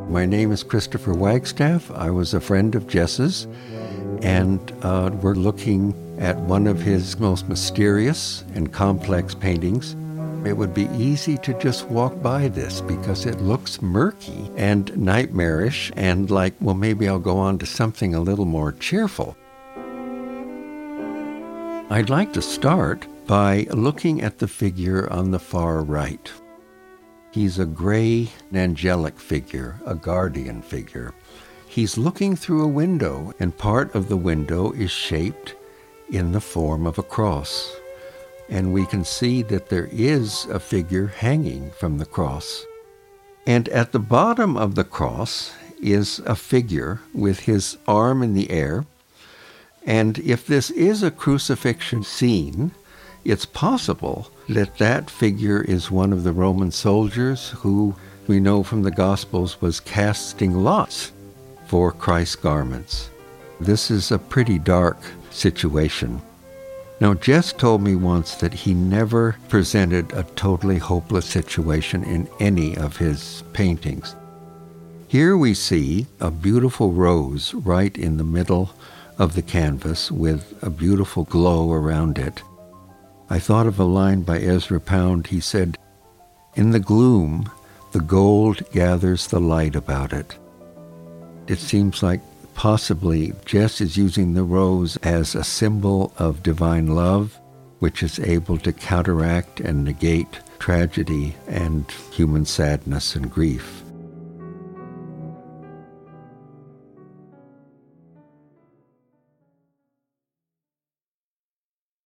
My name is Christopher Wagstaff. I was a friend of Jess's, and we're looking at one of his most mysterious and complex paintings. It would be easy to just walk by this because it looks murky and nightmarish and like, well, maybe I'll go on to something a little more cheerful. I'd like to start by looking at the figure on the far right. He's a gray, angelic figure, a guardian figure. He's looking through a window, and part of the window is shaped in the form of a cross. And we can see that there is a figure hanging from the cross. And at the bottom of the cross is a figure with his arm in the air. And if this is a crucifixion scene, it's possible that that figure is one of the Roman soldiers who we know from the Gospels was casting lots for Christ's garments. This is a pretty dark situation. Now, Jess told me once that he never presented a totally hopeless situation in any of his paintings. Here we see a beautiful rose right in the middle of the canvas with a beautiful glow around it. I thought of a line by Ezra Pound. He said, "In the gloom, the gold gathers the light about it." It seems like possibly Jess is using the rose as a symbol of divine love, which is able to counteract and negate tragedy and human sadness and grief.